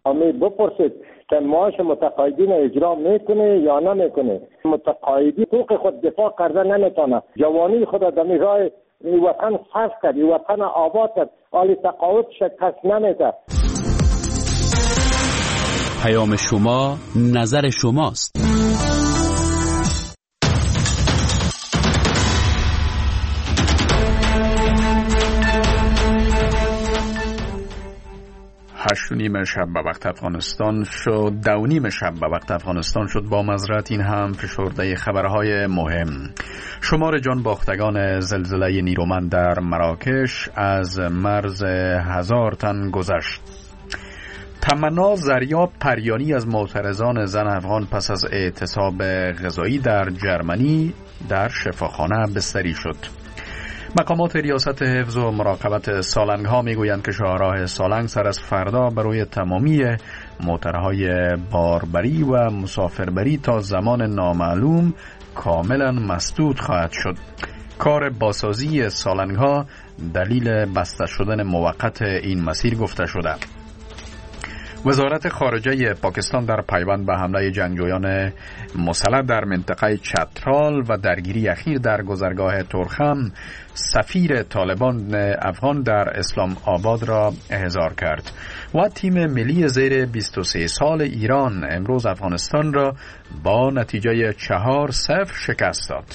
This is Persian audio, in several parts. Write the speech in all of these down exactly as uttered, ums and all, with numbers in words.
می بپرسید که معاش متقاعدین اجرا میکنه یا نمیکنه. متقاعدی حقوق خود دفاع کرده نمیتونه، جوانی خود در راه وطن صرف کرد، وطن آباد کرد، حال تقاعد شکست نمیده. پیام شما نظر شماست. هشت و نیم شب به وقت افغانستان شد، دو نیم شب به وقت افغانستان شد. با معذرت این هم فشرده خبرهای مهم. شمار جان باختگان زلزله نیرومند در مراکش از مرز هزار تن گذشت. تمنا زریاب پریانی از معترضان زن افغان پس از اعتصاب غذایی در جرمنی در شفاخانه بستری شد. مقامات ریاست حفظ و مراقبت سالنگ ها می گویند که شاهراه سالنگ سر از فردا برای تمامی موترهای باربری و مسافربری تا زمان نامعلوم کاملا مسدود خواهد شد. کار بازسازی سالنگ ها دلیل بسته شدن موقت این مسیر گفته شده. وزارت خارجه پاکستان در پیوند به حمله جنگجویان مسلح در منطقه چترال و درگیری اخیر در گذرگاه ترخم سفیر طالبان افغان در اسلام آباد را احضار کرد و تیم ملی زیر بیست و سه سال ایران امروز افغانستان را با نتیجه چهار صفر شکست داد.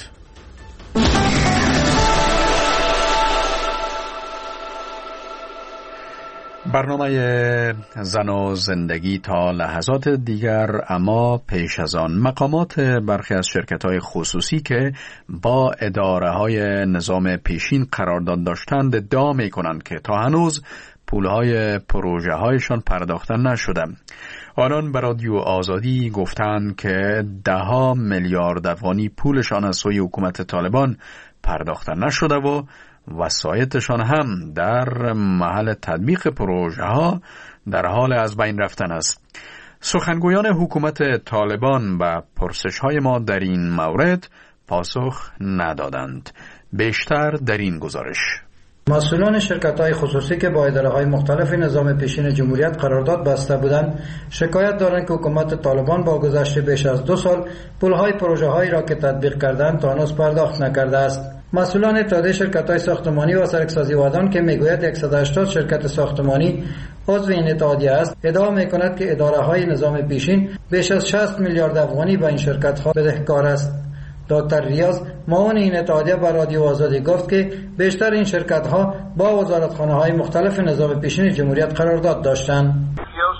برنامه زن و زندگی تا لحظات دیگر، اما پیش از آن مقامات برخی از شرکت‌های خصوصی که با اداره‌های نظام پیشین قرارداد داشتند ادعا می‌کنند که تا هنوز پولهای پروژه‌هایشان پرداخته نشده. آنان به رادیو آزادی گفتند که ده ها میلیارد افغانی پولشان از سوی حکومت طالبان پرداخته نشده و وسایتشان هم در محل تطبیق پروژه ها در حال از بین رفتن است. سخنگویان حکومت طالبان به پرسش های ما در این مورد پاسخ ندادند. بیشتر در این گزارش. مسئولان شرکت‌های خصوصی که با اداره‌های مختلف نظام پیشین جمهوریت قرارداد بسته بودند شکایت دارند که حکومت طالبان با گذشت بیش از دو سال پول‌های پروژه‌هایی را که تطبیق کردند تا هنوز پرداخت نکرده است. مسئولان اتحادیه شرکت‌های ساختمانی و سرک‌سازی ودان که میگوید صد و هشتاد شرکت ساختمانی عضو این اتحادیه است ادعا می‌کند که اداره‌های نظام پیشین بیش از شصت میلیارد افغانی به این شرکت‌ها بدهکار است. دکتر ریاض معاون این اتحادیه به رادیو آزادی گفت که بیشتر این شرکت‌ها با وزارتخانه‌های مختلف نظام پیشین جمهوریت قرارداد داشتند.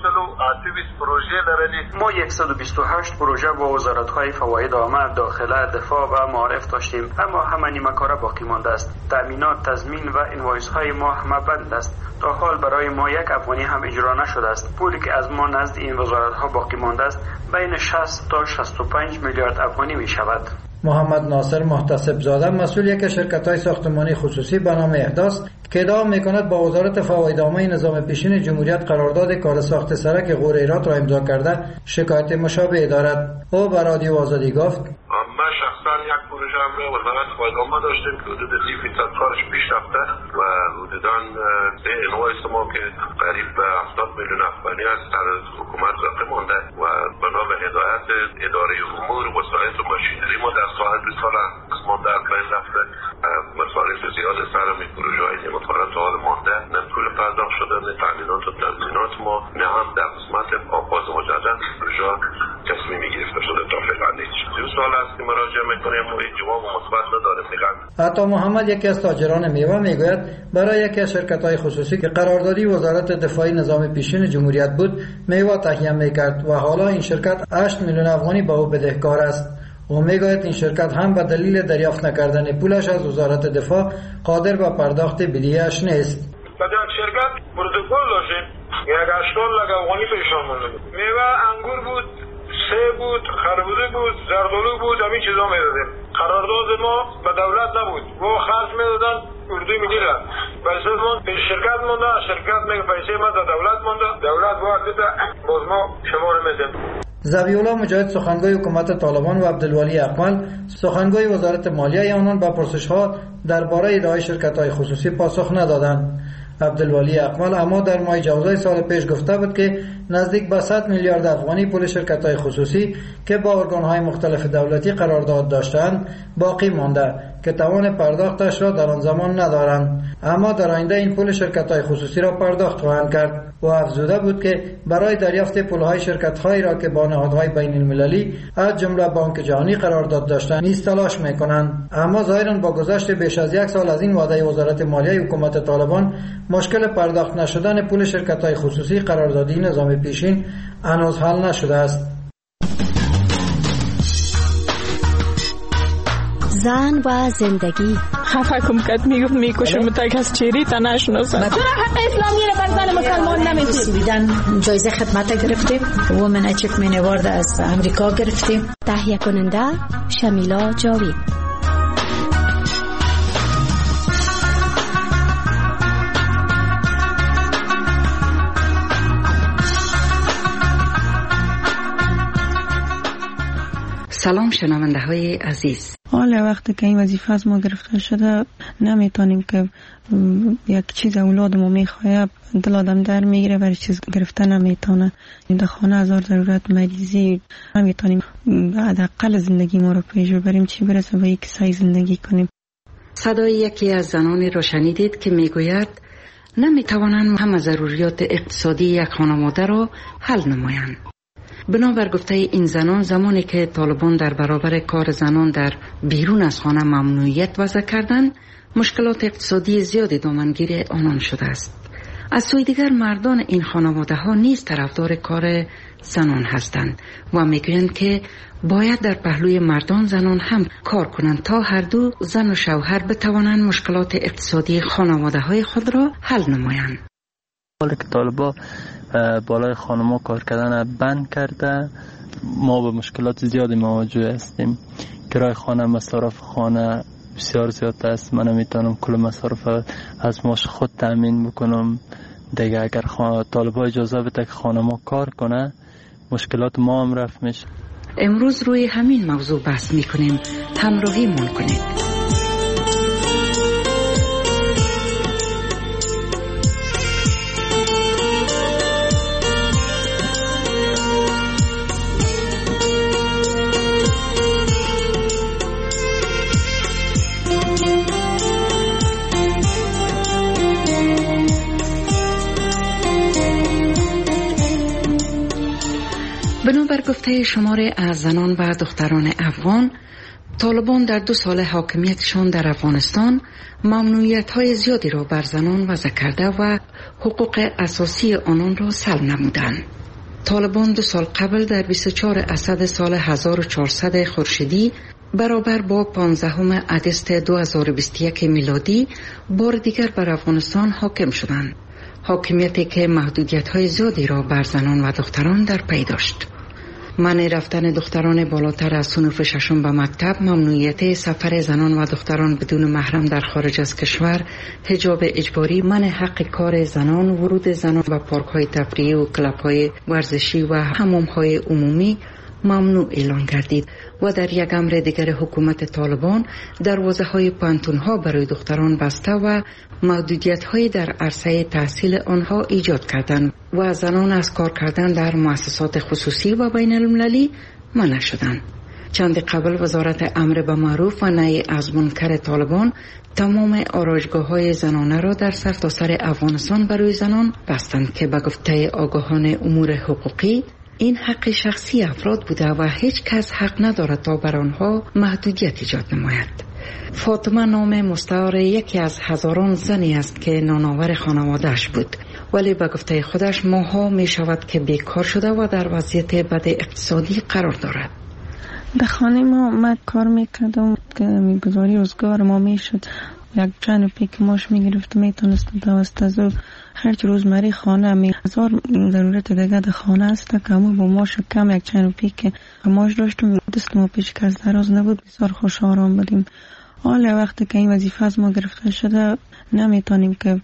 ما صد و بیست و هشت پروژه با وزارت‌های فواید عامه، داخله، دفاع و معارف داشتیم، اما همه نیمه کاره باقی مانده است. تامینات، تضمین و اینوایس‌های ما همه بند است. تا حال برای ما یک افغانی هم اجرا نشده است. پولی که از ما نزد این وزارت‌ها باقی مانده است بین شصت تا شصت و پنج میلیارد افغانی می شود. محمد ناصر محتسب زاده مسئول یک شرکت‌های ساختمانی خصوصی به نام احداث که ادعا می‌کند با وزارت فواید عامه نظام پیشین جمهوریت قرارداد کار ساخت سرک غور ایرات را امضا کرده شکایت مشابه دارد. او به رادیو آزادی گفت: من شخصا یک پروژه هم را وزارت فواید عامه داشتیم که حدود سی فیصد کارش پیش رفته و حدوداً به انوایس ما که قریب به هفتاد میلیون افغانی است در حکومت باقی مانده و بنا به هدایت اداره امور وسایل و ماشینری ما در ساعت دو سال مانده از بین رفته. مصارف زیاد سر می پروژه های نمطالعات حال مانده، نه پول پرداخت شده، نه تامینات و تضمینات ما، نه هم در قسمت آغاز مجدد پروژه تصمیم گرفته شده تا فعلا هیچ. دو سال است که مراجعه میکنیم و هیچ جواب مثبت نداریم. حتی محمد یکی از تاجران میوه میگوید برای یکی از شرکت‌های خصوصی که قراردادی وزارت دفاعی نظام پیشین جمهوریت بود میوه تهیه میکرد و حالا این شرکت هشت میلیون افغانی به او بدهکار است. او میگوید این شرکت هم به دلیل دریافت نکردن پولش از وزارت دفاع قادر به پرداخت بدهیش نیست. در شرکت پروتکل داشتیم، یک هشتاد لک افغانی پیشان مونده. میوه انگور بود، سیب بود، خربوزه بود، زردالو بود، همین چیزا میدادیم. قرارداد ما به دولت نبود، ما خرج میدادن اردو میگیرن. پیسه ما به شرکت مونده، شرکت میگه پیسه ما در دولت مونده، دولت وقت ده باز ما شما رو میدیم. ذبیحالله مجاهد سخنگوی حکومت طالبان و عبدالولی اکمل سخنگوی وزارت مالیه آنان به پرسش‌ها درباره ادعای شرکت‌های خصوصی پاسخ ندادند. عبدالولی اقمال اما در ماه جوزای سال پیش گفته بود که نزدیک به صد میلیارد افغانی پول شرکت‌های خصوصی که با ارگان‌های مختلف دولتی قرارداد داشتند باقی مانده که توان پرداختش را در آن زمان ندارند، اما در آینده این پول شرکت‌های خصوصی را پرداخت خواهند کرد. و افزوده بود که برای دریافت پول‌های شرکت‌هایی را که با نهادهای بین‌المللی از جمله بانک جهانی قرارداد داشتند نیز تلاش می‌کنند، اما ظاهراً با گذشت بیش از یک سال از این وعده وزارت مالیه حکومت طالبان مشکل پرداخت نشدن پول شرکت‌های خصوصی قراردادی نظام پیشین هنوز حل نشده است. زن و زندگی خفه کم کت میگفت میکشم تا کس چیری تا نشناسم. چرا حق اسلامی رو بر زن مسلمان نمیدید؟ جایزه خدمت گرفتیم، وومن اچیومنت اوارد از امریکا گرفتیم. تهیه کننده شمیلا جاوید. سلام شنونده های عزیز. حالا وقتی که این وظیفه از ما گرفته شده نمیتونیم که یک چیز اولادمو میخواه دل آدم در میگیره و چیز گرفته نمیتونه. در خانه هزار ضرورت مریضی نمیتونیم حداقل زندگی ما رو پیش ببریم، چی برسه به یک سعی زندگی کنیم. صدای یکی از زنانی را شنیدید که میگوید نمیتوانند همه ضروریات اقتصادی یک خانواده را حل نمایند. بنابر گفته این زنان، زمانی که طالبان در برابر کار زنان در بیرون از خانه ممنوعیت وضع کردند، مشکلات اقتصادی زیادی دامنگیر آنان شده است. از سوی دیگر مردان این خانواده ها نیز طرفدار کار زنان هستند و میگویند که باید در پهلوی مردان زنان هم کار کنند تا هر دو زن و شوهر بتوانند مشکلات اقتصادی خانواده های خود را حل نمایند. حالا که طالبان بالای خانما کار کردن بند کرده، ما به مشکلات زیادی مواجه هستیم. کرای خانه، مصارف خانه بسیار زیاد است. من نمیتونم کل مصارف از ماش خود تامین بکنم. دیگه اگر طالبان اجازه بده که خانما کار کنه، مشکلات ما هم رفع میشه. امروز روی همین موضوع بحث میکنیم، همراهی من کنید. بنابر گفته شماره از زنان و دختران افغان، طالبان در دو سال حاکمیتشان در افغانستان ممنوعیت‌های زیادی را بر زنان وضع کرده و حقوق اساسی آنان را سلب نمودند. طالبان دو سال قبل در بیست و چهار اسد سال هزار و چهارصد خورشیدی برابر با پانزدهم اگست دو هزار و بیست و یک میلادی بار دیگر بر افغانستان حاکم شدند. حاکمیتی که محدودیت‌های زیادی را بر زنان و دختران در پی داشت. منع رفتن دختران بالاتر از صنف ششم به مکتب، ممنوعیت سفر زنان و دختران بدون محرم در خارج از کشور، حجاب اجباری، منع حق کار زنان، ورود زنان به پارک‌های تفریحی و کلب‌های ورزشی و حمام‌های عمومی ممنوع اعلان گردید و در یک امر دیگر حکومت طالبان دروازه‌های پانتون‌ها برای دختران بسته و محدودیت‌های در عرصه تحصیل آنها ایجاد کردند و زنان از کار کردن در مؤسسات خصوصی و بین المللی منع شدند. چند قبل وزارت امر به معروف و نهی از منکر طالبان تمام آرایشگاه‌های زنانه را در سرتاسر افغانستان برای زنان بستند که به گفته آگاهان امور حقوقی این حق شخصی افراد بوده و هیچ کس حق ندارد تا بر آنها محدودیت ایجاد نماید. فاطمه نام مستعار یکی از هزاران زنی است که نانآور خانواده‌اش بود، ولی به گفته خودش ماها می شود که بیکار شده و در وضعیت بد اقتصادی قرار دارد. در خانه ما من کار میکردم که میگذاری روزگار ما میشد. یک چند پی که ماش میگرفت میتونستم دوست از هرچی روزمری خانه می هزار ضرورت دیگه در خانه است که همون با ماش کم یک چند پی که ماش داشتم دست ما پیش که از دراز نبود، بسیار خوش آرام بودیم. حالا وقتی که این وظیفه از ما گرفته شده نمیتونیم که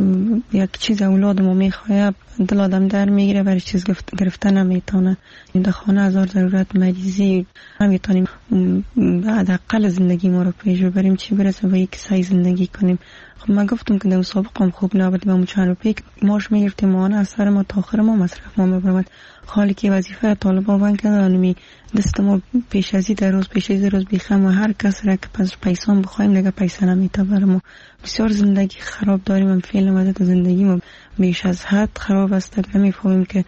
یک چیز اولادمو میخواه دل آدم در میگیره و چیز گرفته نمیتونه. در خانه هزار ضرورت مریضی نمیتونیم حداقل زندگی ما رو پیش ببریم، چی برسه به یک سعی زندگی کنیم. خب من گفتم که در مسابقه هم خوب نبود و چند روپیه ماش میگرفتیم ما از سر ما تا آخر ما مصرف ما میبرد. حالی که وظیفه طالبا بند کردن می دست ما پیش ازی در روز پیش ازی روز بیخم و هر کس را که پس پیسان بخوایم دیگه پیسه نمیتبر. ما بسیار زندگی خراب داریم. من فعلا وضعیت زندگی ما بیش از حد خراب است. نمیفهمیم که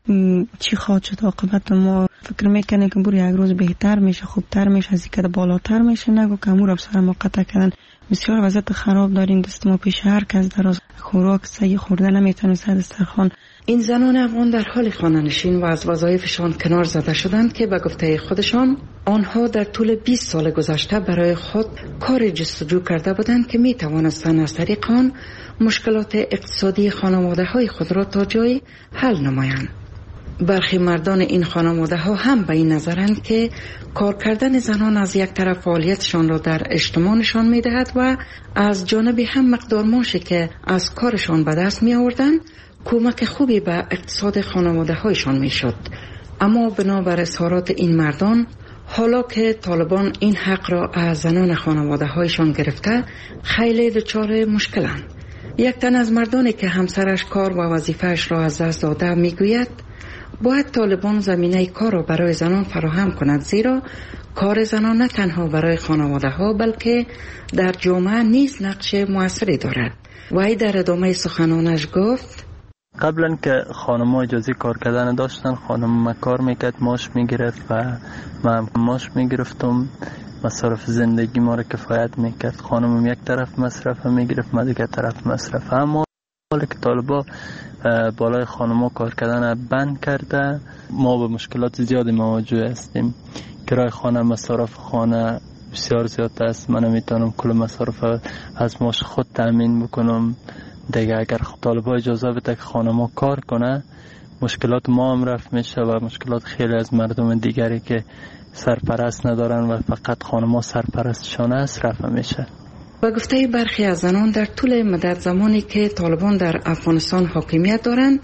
چی خواهد شد عاقبت. ما فکر میکنه که بور یک روز بهتر میشه، خوبتر میشه، از اینکه بالاتر میشه. نگو که امور افسر ما قطع کردن. بسیار وضعیت خراب داریم. دست ما پیش هر کس در روز خوراک صحیح خورده نمیتونه سر دسترخوان. این زنان افغان در حال خانه‌نشین و از وظایفشان کنار زده شدند که به گفته خودشان آنها در طول بیست سال گذشته برای خود کار جستجو کرده بودند که می توانستند از طریق آن مشکلات اقتصادی خانواده‌های خود را تا جایی حل نمایند. برخی مردان این خانواده ها هم به این نظرند که کار کردن زنان از یک طرف فعالیتشان را در اجتماع نشان می دهد و از جانب هم مقدار معاشی که از کارشان به دست می آوردند کمک خوبی به اقتصاد خانواده هایشان می شد. اما بنابر اظهارات این مردان حالا که طالبان این حق را از زنان خانواده هایشان گرفته خیلی دچار مشکلند. یک تن از مردانی که همسرش کار و وظیفهش را از دست داده می گوید باید طالبان زمینه کار را برای زنان فراهم کند، زیرا کار زنان نه تنها برای خانواده ها بلکه در جامعه نیز نقش موثری دارد. وی در ادامه سخنانش گفت قبلا که خانم ها اجازه کار کردن داشتن، خانم ما کار میکرد، ماش میگرفت و من ماش میگرفتم، مصرف زندگی ما را کفایت میکرد. خانمم یک طرف مصرف میگرفت، من دیگر طرف مصرف. اما حالا که طالبا بالای خانم‌ها کار کردن بند کرده ما به مشکلات زیادی مواجه هستیم. کرای خانه، مصارف خانه بسیار زیاد است. من نمیتونم کل مصارف از ماش خود تامین بکنم. دیگه اگر طالبا اجازه بده که خانم‌ها کار کنه مشکلات ما هم رفع میشه و مشکلات خیلی از مردم دیگری که سرپرست ندارن و فقط خانم‌ها سرپرستشان است رفع میشه. و گفته برخی از زنان در طول مدت زمانی که طالبان در افغانستان حاکمیت دارند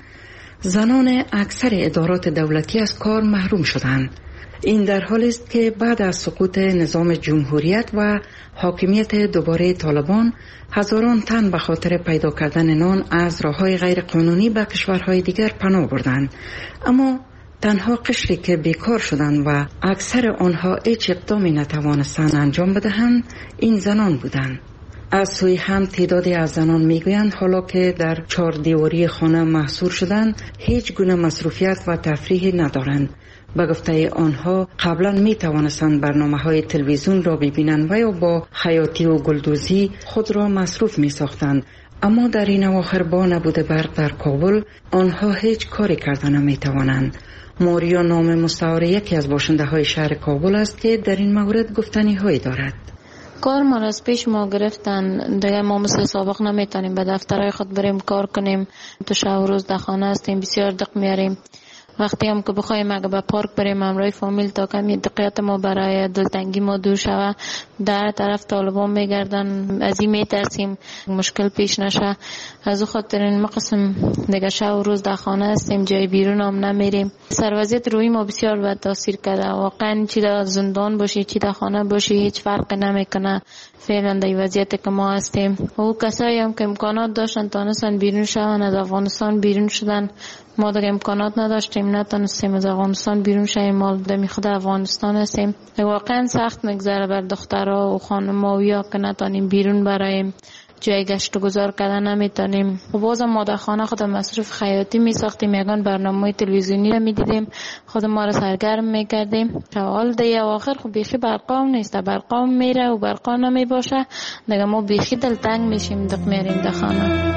زنان اکثر ادارات دولتی از کار محروم شدند. این در حالی است که بعد از سقوط نظام جمهوریت و حاکمیت دوباره طالبان هزاران تن به خاطر پیدا کردن نان از راه‌های غیر قانونی به کشورهای دیگر پناه بردند. اما تنها قشری که بیکار شدند و اکثر آنها هیچ اقدامی نتوانستند انجام بدهند این زنان بودند. از سوی هم تعدادی از زنان میگویند حالا که در چهار دیواری خانه محصور شدند هیچ گونه مصروفیت و تفریحی ندارند. به گفته آنها قبلا می توانستند برنامه های تلویزیون را ببینند و یا با خیاطی و گلدوزی خود را مصروف می ساختند. اما در این اواخر با نبوده برق در کابل آنها هیچ کاری کردن نمی توانند. ماریا نام مستعار یکی از باشنده های شهر کابل است که در این مورد گفتنی هایی دارد. کار ما از پیش ما گرفتن دیگه ما مثل سابق نمیتونیم به دفترهای خود بریم کار کنیم. تو شب و روز در خانه هستیم، بسیار دق میاریم. وقتی هم که بخوایم اگه به پارک بریم همراه فامیل تا کمی دقیقت ما برای دلتنگی ما دور شوه در طرف طالبان میگردن، از این میترسیم مشکل پیش نشه. از او خاطر این مقسم دیگه شب و روز در خانه هستیم، جای بیرون هم نمیریم. سروازیت روی ما بسیار بد تاثیر کرده. واقعا چی در زندان باشی چی در خانه باشی هیچ فرق نمیکنه. فعلا در وضعیت که ما هستیم. او کسایی هم که امکانات داشتن تانستن بیرون شدن از افغانستان بیرون شدن. ما دیگه امکانات نداشتیم نتونستیم از افغانستان بیرون شیم. ما در خود افغانستان هستیم. واقعا سخت میگذره بر دخترها و خانم‌ها که نتونیم بیرون برایم جای گشت و گذار کردن نمیتونیم. و بازم ما در خانه خود مصرف خیاطی میساختیم، یگان برنامه تلویزیونی رو میدیدیم، خود ما رو سرگرم میکردیم. حال دیگه آخر خب بیخی برقام نیست، برقام میره و برقا نمیباشه دیگه ما بیخی دلتنگ میشیم دق میریم در خانه.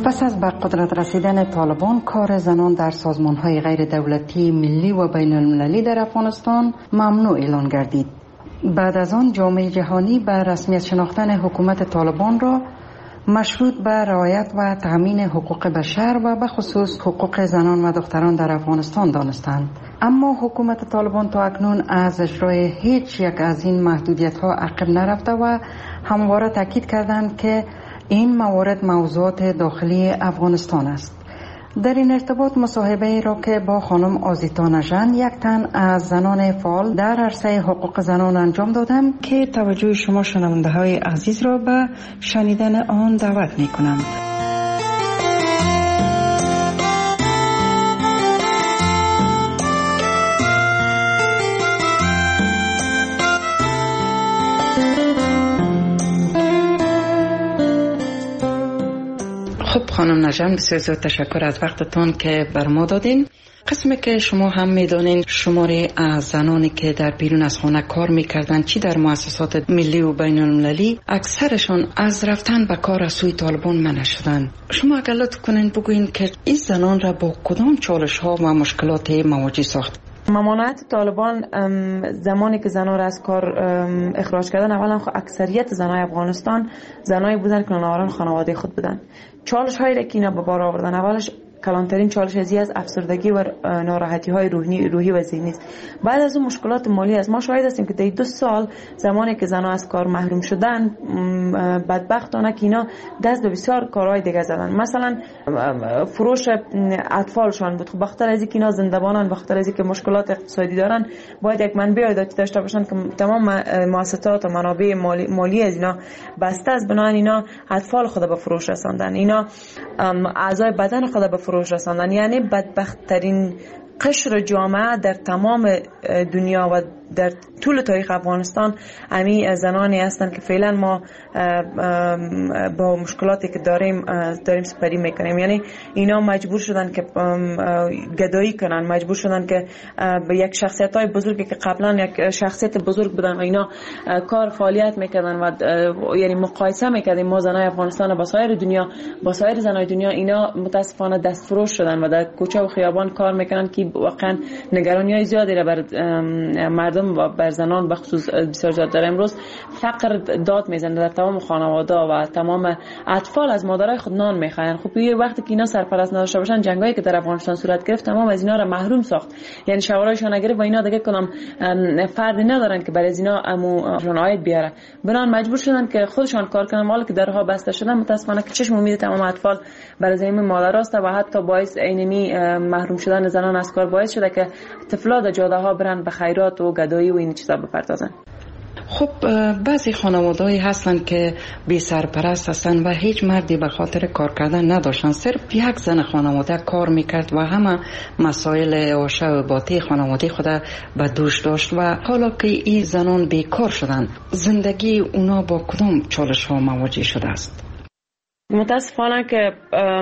پس از به قدرت رسیدن طالبان، کار زنان در سازمان‌های غیر دولتی ملی و بین المللی در افغانستان ممنوع اعلان گردید. بعد از آن جامعه جهانی به رسمیت شناختن حکومت طالبان را مشروط به رعایت و تامین حقوق بشر و به خصوص حقوق زنان و دختران در افغانستان دانستند. اما حکومت طالبان تا اکنون از اجرای هیچ یک از این محدودیت‌ها عقب نرفته و همواره تاکید کردند که این موارد موضوعات داخلی افغانستان است. در این ارتباط مصاحبه را که با خانم آزیتا نژند، یک تن از زنان فعال در عرصه حقوق زنان انجام دادم که توجه شما شنونده های عزیز را به شنیدن آن دعوت می کنم. خب خانم نژند، بسیار زیاد تشکر از وقتتان که بر ما دادین. قسمی که شما هم میدانین شماره از زنانی که در بیرون از خانه کار میکردن، چی در مؤسسات ملی و بین المللی، اکثرشان از رفتن به کار از سوی طالبان منع شدن. شما اگر لطف کنین بگوین که این زنان را با کدام چالش ها و مشکلات مواجه ساخت؟ ممانعت طالبان زمانی که زنان را از کار اخراج کردن، اولا اکثریت زنای افغانستان زنایی بودن که ناوران خانواده خود بودن. چالش هایی که اینا به بار آوردن، اولش کلانترین چالش ازی از افسردگی و ناراحتی های روحی روحی و ذهنی است. بعد از اون مشکلات مالی است. ما شاهد هستیم که در دو سال زمانی که زنان از کار محروم شدن، بدبختانه که اینا دست به بسیار کارهای دیگه زدن. مثلا فروش اطفالشان بود. خب بخاطر از اینکه اینا زنده‌بانن، بخاطر از اینکه مشکلات اقتصادی دارن، باید یک منبع عایداتی داشته باشن که تمام مؤسسات و منابع مالی, مالی از اینا بسته است. بنابراین اینا اطفال خود به فروش رساندن، اینا اعضای بدن خود به فروش رساندن. یعنی بدبخت‌ترین قشر جامعه در تمام دنیا و در طول تاریخ افغانستان امی زنانی هستند که فعلا ما با مشکلاتی که داریم داریم سپری میکنیم. یعنی اینا مجبور شدن که گدایی کنن، مجبور شدن که به یک شخصیت های بزرگی که قبلا یک شخصیت بزرگ بودن و اینا کار فعالیت میکردن و یعنی مقایسه میکردیم ما زنای افغانستان با سایر دنیا، با سایر زنای دنیا، اینا متاسفانه دستفروش شدن و در کوچه و خیابان کار میکنن که واقعا نگرانی های زیادی را بر مردم و بر زنان به خصوص بسیار زیاد داره. امروز فقر داد میزنه در تمام خانواده و تمام اطفال از مادرای خود نان میخواین. خب یه وقتی که اینا سرپرست نداشته باشن، جنگایی که در افغانستان صورت گرفت تمام از اینا را محروم ساخت. یعنی شوارایشان اگر و اینا دیگه کنم فردی ندارن که برای از اینا اموشون عاید بیاره، بنان مجبور شدن که خودشان کار کنن. مال که درها بسته شدن، متاسفانه که چشم امید تمام اطفال برای زمین مادراست و حتی باعث اینمی محروم شدن زنان از کار باعث شده که طفلا در جاده ها برن به خیرات و گدایی و این چیزا بپردازن. خب بعضی خانواده‌ای هستن که بی سرپرست هستن و هیچ مردی به خاطر کار کردن نداشتن، صرف یک زن خانواده کار میکرد و همه مسائل آشه و باطی خانواده خود به دوش داشت و حالا که این زنان بیکار شدن، زندگی اونا با کدام چالش ها مواجه شده است؟ متاسفانه که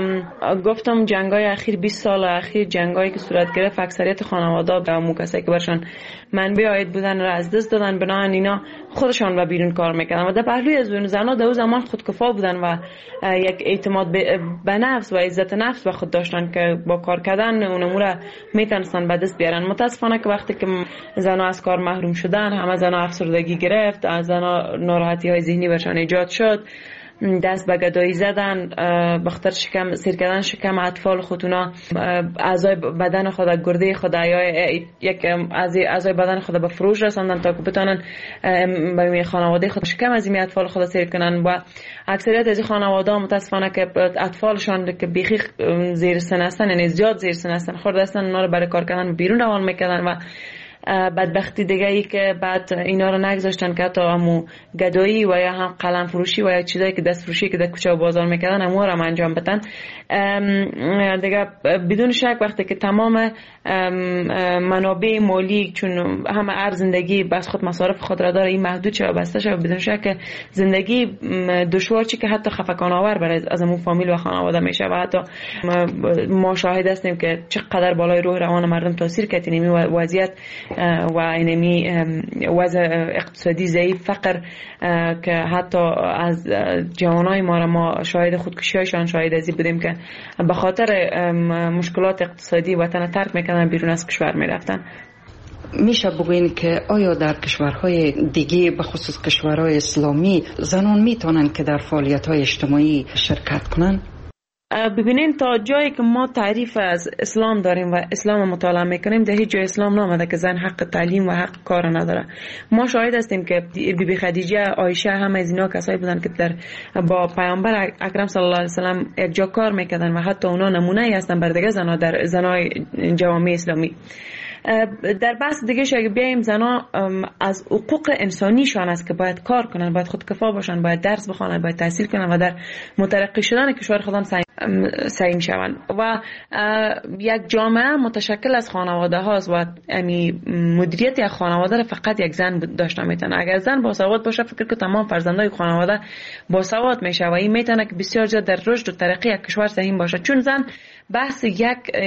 گفتم جنگای اخیر بیست سال اخیر جنگایی که صورت گرفت، اکثریت خانواده به همون کسایی که برشان منبع عاید بودن را از دست دادن. بنابراین اینا خودشان به بیرون کار میکردن و در پهلوی از اون زنها در اون زمان خودکفا بودن و یک اعتماد به نفس و عزت نفس به خود داشتن که با کار کردن اون امور میتونستن به دست بیارن. متاسفانه که وقتی که زنها از کار محروم شدن، همه زنها افسردگی گرفت، از زنها ناراحتی های ذهنی برشان ایجاد شد، دست به گدایی زدن، بخاطر شکم سیر کردن شکم اطفال خودونا، اعضای بدن خود، گرده خود یا یک اعضای بدن خود به فروش رساندن تا که بتونن به خانواده خود شکم از این اطفال خود سیر کنن. و اکثریت از این خانواده متاسفانه که اطفالشان که بیخی زیر سن هستن، یعنی زیاد زیر سن هستن، خورده هستن، اونا رو برای کار کردن بیرون روان میکردن و بدبختی دیگه ای که بعد اینا رو نگذاشتن که حتی همو گدایی و یا هم قلم فروشی و یا چیزایی که دست فروشی که در کوچه و بازار میکردن همو رو هم انجام بدن. دیگه بدون شک وقتی که تمام منابع مالی، چون همه هر زندگی بس خود مصارف خود را داره، این محدود شد و بسته شد، بدون شک زندگی دشوار چی که حتی خفقان آور برای از همون فامیل و خانواده میشه و حتی ما شاهد هستیم که چقدر بالای روح روان مردم تاثیر کرد این وضعیت و اینمی وضع اقتصادی ضعیف، فقر که حتی از جوانای ما را ما شاهد خودکشی هایشان شاهد ازی بودیم که به خاطر مشکلات اقتصادی وطن ترک میکنن، بیرون از کشور میرفتن. میشه بگوین که آیا در کشورهای دیگه به خصوص کشورهای اسلامی زنان میتونن که در فعالیت‌های اجتماعی شرکت کنن؟ ببینین تا جایی که ما تعریف از اسلام داریم و اسلام مطالعه میکنیم، در هیچ جای اسلام نامده که زن حق تعلیم و حق کار نداره. ما شاهد هستیم که بی بی خدیجه، عایشه، همه از اینا کسایی بودن که در با پیامبر اکرم صلی الله علیه و سلم یک جا کار میکردن و حتی اونا نمونه ای هستن بر دیگه زنا در زنای جوامع اسلامی. در بحث دیگه اگه بیایم، زنا از حقوق انسانیشان است که باید کار کنن، باید خودکفا باشن، باید درس بخوانن، باید تحصیل کنن و در مترقی شدن کشور خودم سعی شوند. و یک جامعه متشکل از خانواده هاست و یعنی مدیریت یک خانواده را فقط یک زن داشته میتونه. اگر زن باسواد باشه، فکر که تمام فرزندای خانواده باسواد میشه و این میتونه که بسیار زیاد در رشد و ترقی یک کشور سهم باشه. چون زن بحث یک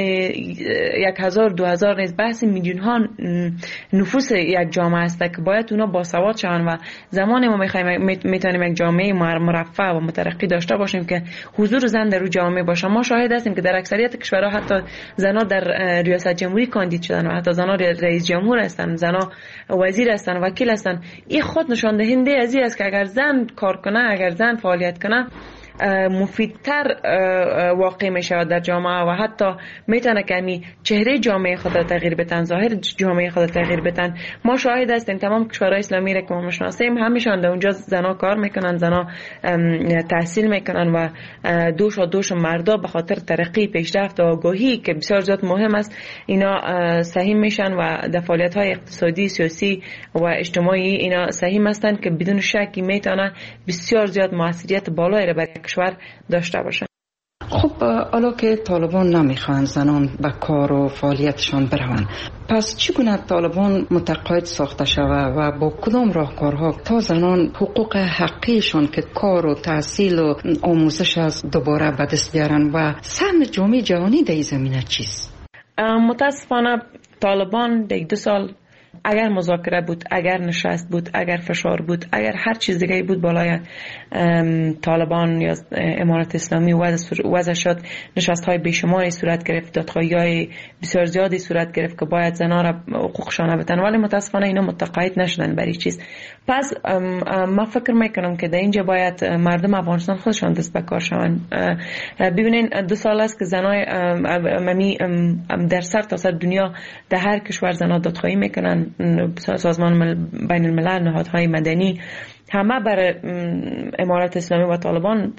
یک هزار دو هزار نیست، بحث میلیون ها نفوس یک جامعه است که باید اونا باسواد شوند و زمانی ما میخوایم میتونیم یک جامعه مرفه و مترقی داشته باشیم که حضور زن در اون جامعه باشه. ما شاهد هستیم که در اکثریت کشورها حتی زنها در ریاست جمهوری کاندید شدن و حتی زنها رئیس جمهور هستن، زنها وزیر هستن، وکیل هستن. این خود نشان دهنده از این است که اگر زن کار کنه، اگر زن فعالیت کنه، مفیدتر واقع می شود در جامعه و حتی میتونه که چهره جامعه خود را تغییر بدن، ظاهر جامعه خود را تغییر بدن. ما شاهد هستیم تمام کشورهای اسلامی را که ما میشناسیم همیشان در اونجا زنا کار میکنن، زنا تحصیل میکنن و دوش و دوش مردا به خاطر ترقی، پیشرفت و آگاهی که بسیار زیاد مهم است، اینا سهم میشن و در فعالیت های اقتصادی، سیاسی و اجتماعی اینا سهم هستند که بدون شکی میتونه بسیار زیاد موثریت بالایی را بر کشور داشته باشه. خب حالا که طالبان نمیخوان زنان به کار و فعالیتشان بروند، پس چگونه طالبان متقاعد ساخته شود و با کدام راهکارها تا زنان حقوق حقیشان که کار و تحصیل و آموزش از دوباره به دست بیارن و سهم جامعه جهانی در این زمینه چیست؟ متاسفانه طالبان در دو سال اگر مذاکره بود، اگر نشست بود، اگر فشار بود، اگر هر چیز دیگه بود بالای طالبان یا امارت اسلامی وضع شد، نشست های بیشماری صورت گرفت، دادخواهی های بسیار زیادی صورت گرفت که باید زنها را حقوقشان بدن، ولی متاسفانه اینا متقاعد نشدن برای چیز. پس ما فکر میکنم که در اینجا باید مردم افغانستان خودشان دست به کار شوند. ببینین دو سال است که زنای ممی در سر تا سر دنیا در هر کشور زنها دادخواهی میکنن، سازمان بین الملل، نهادهای مدنی همه بر امارت اسلامی و طالبان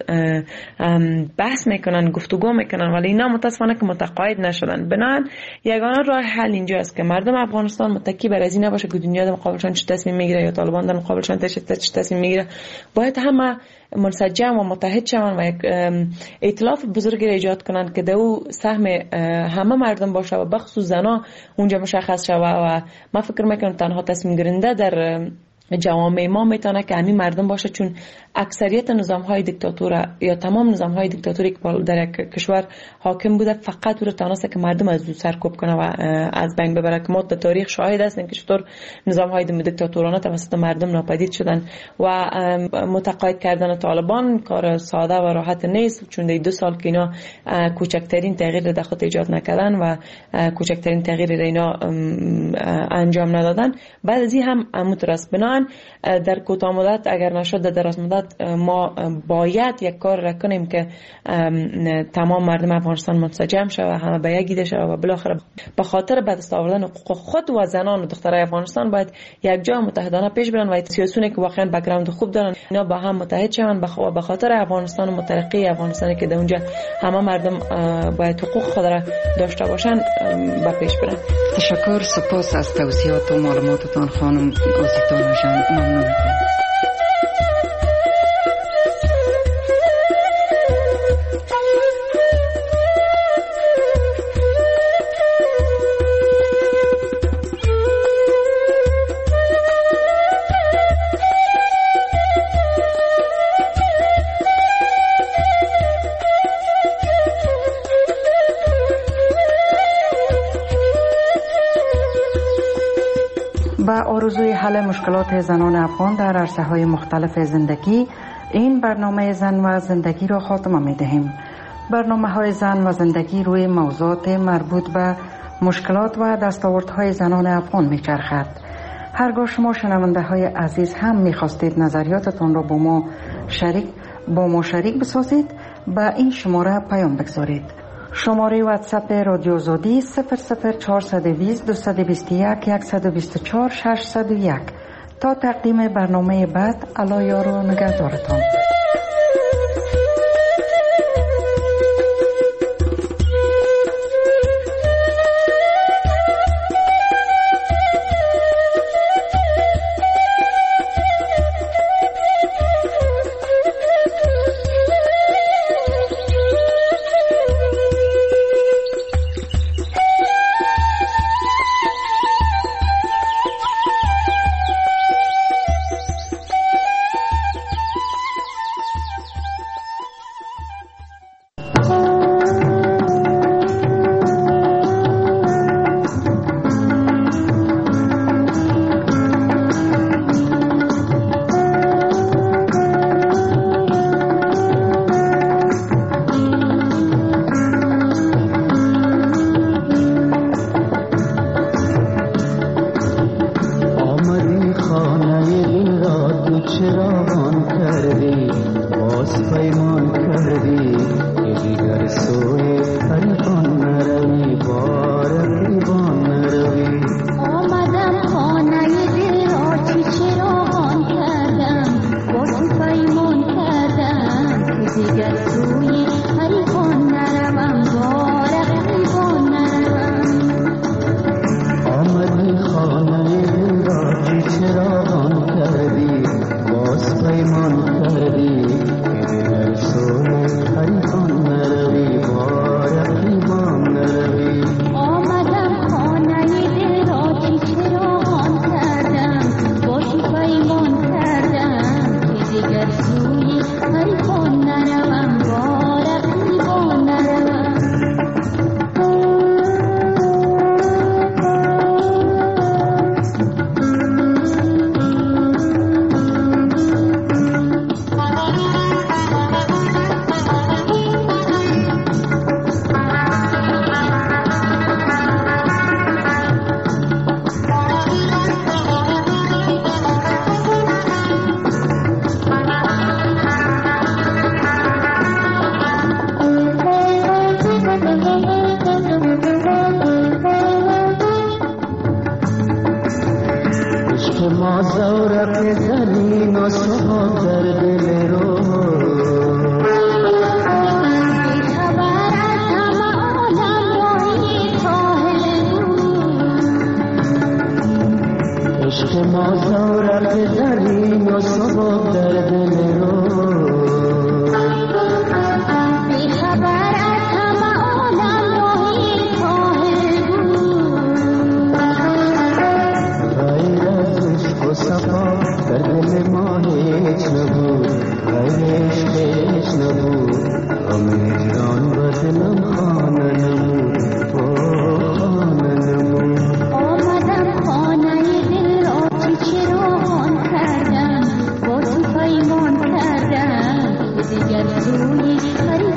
بحث میکنن، گفتگو میکنن، ولی اینا متاسفانه که متقاعد نشدن. بنابراین یگانه راه حل اینجا است که مردم افغانستان متکی بر از این نباشه که دنیا در مقابلشان چه تصمیم میگیره یا طالبان در مقابلشان چه تصمیم میگیره. باید همه منسجم و متحد شوند و یک ائتلاف بزرگی را ایجاد کنند که دو سهم همه مردم باشه و بخصوص زنا اونجا مشخص شود و ما فکر میکنم تنها تصمیم گیرنده در جوامع ما میتونه که همین مردم باشه، چون اکثریت نظام های دیکتاتور یا تمام نظام های دیکتاتوری که در یک کشور حاکم بوده فقط او تونسته که مردم از او سرکوب کنه و از بین ببره. که ما در تاریخ شاهد هستیم که چطور نظام های دیکتاتورانه توسط مردم ناپدید شدن و متقاعد کردن طالبان کار ساده و راحت نیست، چون در دو سال که اینا کوچکترین تغییر در خود ایجاد نکردن و کوچکترین تغییر اینا انجام ندادن. بعد از این هم مترس بنان در کوتاه مدت اگر نشد در دراز مدت ما باید یک کار را کنیم که تمام مردم افغانستان منسجم شود و همه به یک ایده شود و بالاخره به خاطر به دست آوردن حقوق خود و زنان و دخترای افغانستان باید یک جا متحدانه پیش برن و سیاسیونی که واقعا بک‌گراند خوب دارن اینا با هم متحد شوند و به خاطر افغانستان مترقی افغانستانی که در اونجا همه مردم باید حقوق خود را داشته باشن به پیش برن. تشکر، سپاس از توضیحات و معلوماتتان خانم گازیتان جان. ممنون. آرزوی حل مشکلات زنان افغان در عرصه‌های مختلف زندگی، این برنامه زن و زندگی را خاتمه می دهیم. برنامه‌های زن و زندگی روی موضوعات مربوط به مشکلات و دستاوردهای زنان افغان می چرخد. هرگاه شما شنونده های عزیز هم می خواستید نظریاتتان را با ما شریک با ما شریک بسازید، به این شماره پیام بگذارید. شماره واتساپ رادیو آزادی صفر صفر چهار دو صفر دو دو یک یک دو چهار شش صفر یک. تا تقدیم برنامه بعد، الله یار و نگهدارتان. دیگر روی